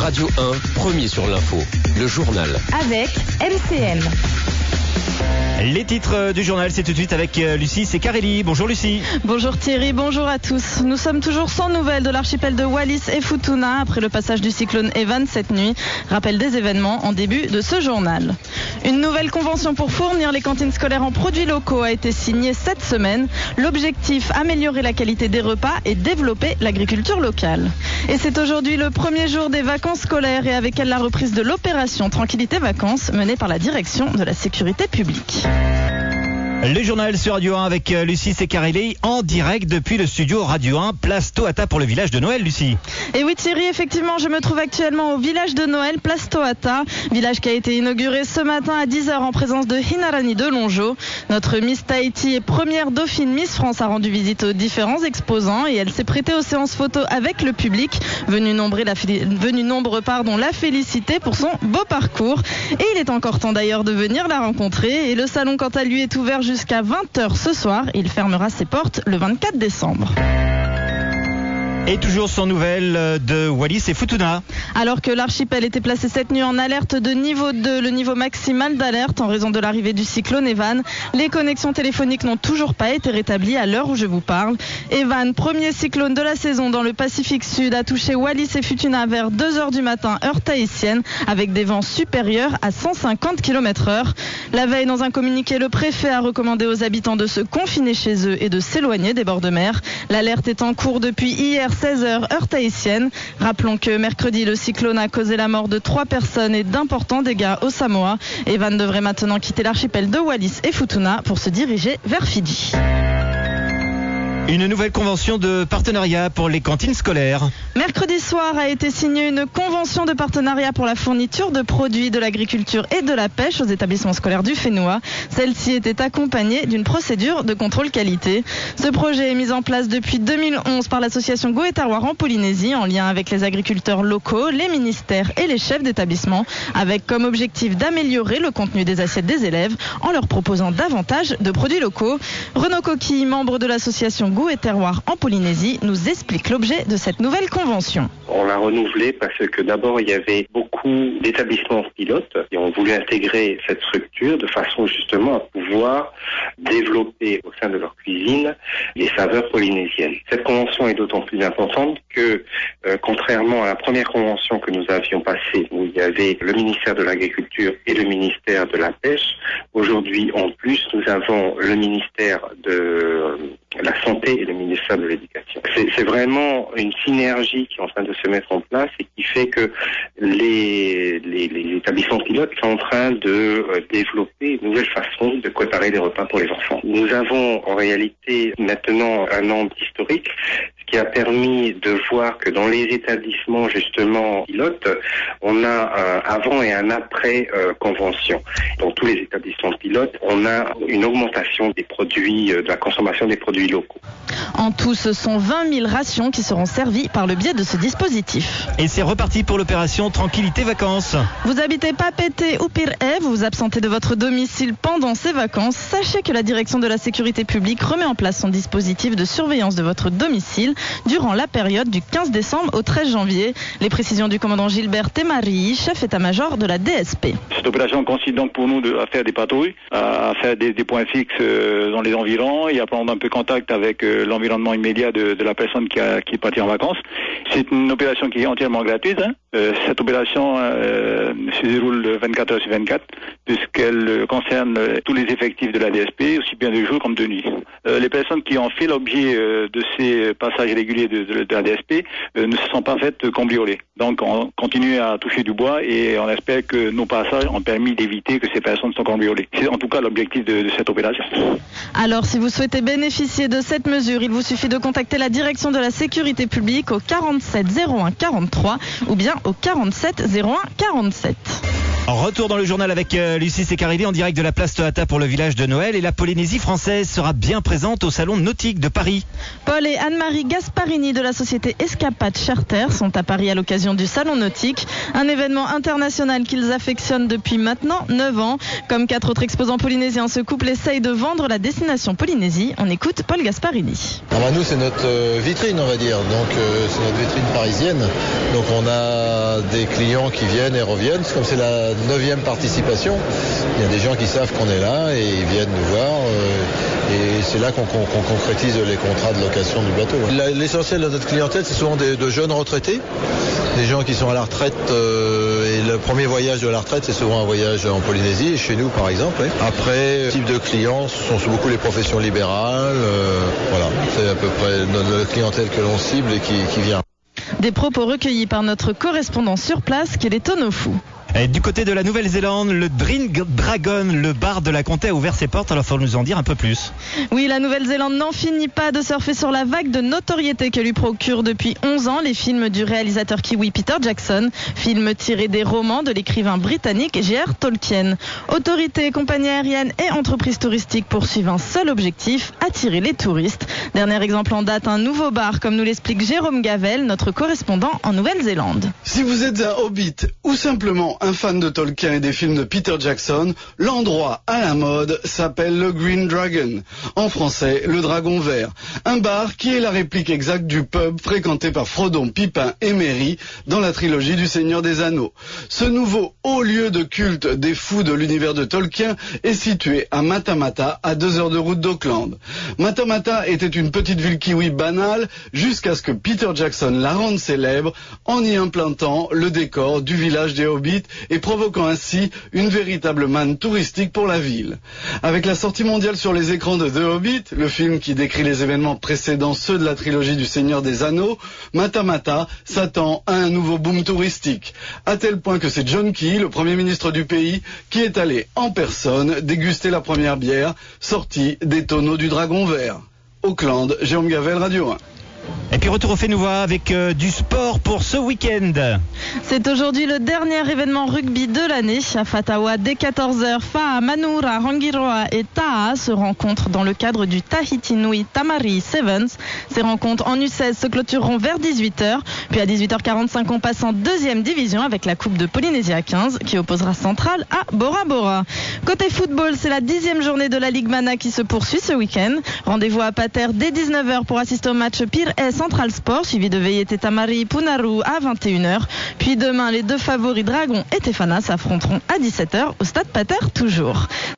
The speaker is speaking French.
Radio 1, premier sur l'info. Le journal. Avec MCM. Les titres du journal, c'est tout de suite avec Lucie Secarelli. Bonjour Lucie. Bonjour Thierry, bonjour à tous. Nous sommes toujours sans nouvelles de l'archipel de Wallis et Futuna après le passage du cyclone Evan cette nuit. Rappel des événements en début de ce journal. Une nouvelle convention pour fournir les cantines scolaires en produits locaux a été signée cette semaine. L'objectif, améliorer la qualité des repas et développer l'agriculture locale. Et c'est aujourd'hui le premier jour des vacances scolaires et avec elle la reprise de l'opération Tranquillité Vacances menée par la direction de la sécurité publique. Le journal sur Radio 1 avec Lucie Secarelli en direct depuis le studio Radio 1, place Tohata pour le village de Noël, Lucie. Et oui Thierry, effectivement, je me trouve actuellement au village de Noël, place Tohata, village qui a été inauguré ce matin à 10h en présence de Hinarani de Longeau. Notre Miss Tahiti et première dauphine Miss France a rendu visite aux différents exposants et elle s'est prêtée aux séances photos avec le public, venu nombreux la féliciter pour son beau parcours. Et il est encore temps d'ailleurs de venir la rencontrer et le salon quant à lui est ouvert jusqu'à 20h ce soir. Il fermera ses portes le 24 décembre. Et toujours sans nouvelles de Wallis et Futuna. Alors que l'archipel était placé cette nuit en alerte de niveau 2, le niveau maximal d'alerte en raison de l'arrivée du cyclone Evan, les connexions téléphoniques n'ont toujours pas été rétablies à l'heure où je vous parle. Evan, premier cyclone de la saison dans le Pacifique Sud, a touché Wallis et Futuna vers 2h du matin, heure tahitienne, avec des vents supérieurs à 150 km/h. La veille, dans un communiqué, le préfet a recommandé aux habitants de se confiner chez eux et de s'éloigner des bords de mer. L'alerte est en cours depuis hier 16h, heure tahitienne. Rappelons que mercredi, le cyclone a causé la mort de 3 personnes et d'importants dégâts au Samoa. Evan devrait maintenant quitter l'archipel de Wallis et Futuna pour se diriger vers Fidji. Une nouvelle convention de partenariat pour les cantines scolaires. Mercredi soir a été signée une convention de partenariat pour la fourniture de produits de l'agriculture et de la pêche aux établissements scolaires du Fénois. Celle-ci était accompagnée d'une procédure de contrôle qualité. Ce projet est mis en place depuis 2011 par l'association Go et Terroir en Polynésie en lien avec les agriculteurs locaux, les ministères et les chefs d'établissement avec comme objectif d'améliorer le contenu des assiettes des élèves en leur proposant davantage de produits locaux. Renaud Coquille, membre de l'association Go et Terroir en Polynésie, nous explique l'objet de cette nouvelle convention. On l'a renouvelée parce que d'abord il y avait beaucoup d'établissements pilotes et ont voulu intégrer cette structure de façon justement à pouvoir développer au sein de leur cuisine les saveurs polynésiennes. Cette convention est d'autant plus importante que contrairement à la première convention que nous avions passée où il y avait le ministère de l'Agriculture et le ministère de la Pêche, aujourd'hui en plus nous avons le ministère de la Santé et le ministère de l'Éducation. C'est vraiment une synergie qui est en train de se mettre en place et qui fait que les établissements pilotes sont en train de développer une nouvelle façon de préparer des repas pour les enfants. Nous avons en réalité maintenant un an historique, ce qui a permis de voir que dans les établissements justement pilotes, on a un avant et un après convention. Dans tous les établissements pilotes, on a une augmentation des produits, de la consommation des produits locaux. En tout, ce sont 20 000 rations qui seront servies par le biais de ce dispositif. Et c'est reparti pour l'opération Tranquillité Vacances. Vous habitez Papeete ou Pire-Ève, vous vous absentez de votre domicile pendant ces vacances, sachez que la direction de la sécurité publique remet en place son dispositif de surveillance de votre domicile durant la période du 15 décembre au 13 janvier. Les précisions du commandant Gilbert Temari, chef état-major de la DSP. Cette opération consiste donc pour nous à faire des patrouilles, à faire des points fixes dans les environs et à prendre un peu contact avec l'environnement immédiat de la personne qui est partie en vacances. C'est une opération qui est entièrement gratuite. Cette opération se déroule 24 heures sur 24 puisqu'elle concerne tous les effectifs de la DSP, aussi bien de jour comme de nuit. Les personnes qui ont fait l'objet de ces passages réguliers de la DSP ne se sont pas faites cambrioler. Donc on continue à toucher du bois et on espère que nos passages ont permis d'éviter que ces personnes soient cambriolées. C'est en tout cas l'objectif de cette opération. Alors si vous souhaitez bénéficier de cette mesure, il vous suffit de contacter la direction de la sécurité publique au 47 01 43 ou bien au 47 01 47. Retour dans le journal avec Lucie Secarelli en direct de la place Tohata pour le village de Noël et la Polynésie française sera bien présente au salon nautique de Paris. Paul et Anne-Marie Gasparini de la société Escapade Charter sont à Paris à l'occasion du salon nautique, Un événement international qu'ils affectionnent depuis maintenant 9 ans. Comme 4 autres exposants polynésiens, ce couple essaye de vendre la destination Polynésie. On écoute Paul Gasparini. Nous, c'est notre vitrine, on va dire. Donc, c'est notre vitrine parisienne. Donc, on a des clients qui viennent et reviennent. Comme c'est la 9e participation, il y a des gens qui savent qu'on est là et ils viennent nous voir. Et c'est là qu'on concrétise les contrats de location du bateau. L'essentiel de notre clientèle, c'est souvent de jeunes retraités, des gens qui sont à la retraite. Et le premier voyage de la retraite, c'est souvent un voyage en Polynésie, chez nous par exemple. Après, le type de clients, ce sont beaucoup les professions libérales. Voilà, c'est à peu près notre clientèle que l'on cible et qui vient. Des propos recueillis par notre correspondant sur place, qui est les Tonofu. Et du côté de la Nouvelle-Zélande, le Drink Dragon, le bar de la Comté, a ouvert ses portes. Alors il faut nous en dire un peu plus. Oui, la Nouvelle-Zélande n'en finit pas de surfer sur la vague de notoriété que lui procurent depuis 11 ans les films du réalisateur kiwi Peter Jackson, films tirés des romans de l'écrivain britannique J.R. Tolkien. Autorités, compagnies aériennes et entreprises touristiques poursuivent un seul objectif, attirer les touristes. Dernier exemple en date, un nouveau bar, comme nous l'explique Jérôme Gavel, notre correspondant en Nouvelle-Zélande. Si vous êtes un hobbit ou simplement un fan de Tolkien et des films de Peter Jackson, l'endroit à la mode s'appelle le Green Dragon, en français le Dragon Vert, un bar qui est la réplique exacte du pub fréquenté par Frodon, Pipin et Merry dans la trilogie du Seigneur des Anneaux. Ce nouveau haut lieu de culte des fous de l'univers de Tolkien est situé à Matamata, à 2 heures de route d'Auckland. Matamata était une petite ville kiwi banale jusqu'à ce que Peter Jackson la rende célèbre en y implantant le décor du village des Hobbits et provoquant ainsi une véritable manne touristique pour la ville. Avec la sortie mondiale sur les écrans de The Hobbit, le film qui décrit les événements précédents ceux de la trilogie du Seigneur des Anneaux, Matamata s'attend à un nouveau boom touristique, à tel point que c'est John Key, le Premier ministre du pays, qui est allé en personne déguster la première bière sortie des tonneaux du Dragon Vert. Auckland, Jérôme Gavel, Radio 1. Et puis retour au fait nouveau avec du sport pour ce week-end. C'est aujourd'hui le dernier événement rugby de l'année. À Fatawa, dès 14h, Fa'a, Manura, Rangiroa et Ta'a se rencontrent dans le cadre du Tahiti Nui Tamari Sevens. Ces rencontres en U16 se clôtureront vers 18h. Puis à 18h45, on passe en 2e division avec la Coupe de Polynésie à 15 qui opposera Central à Bora Bora. Côté football, c'est la 10e journée de la Ligue Mana qui se poursuit ce week-end. Rendez-vous à Pater dès 19h pour assister au match Pire et Central Sport, suivi de Veiete Tamari Punaru à 21h. Puis demain, les 2 favoris Dragon et Tefana s'affronteront à 17h au stade Pater toujours.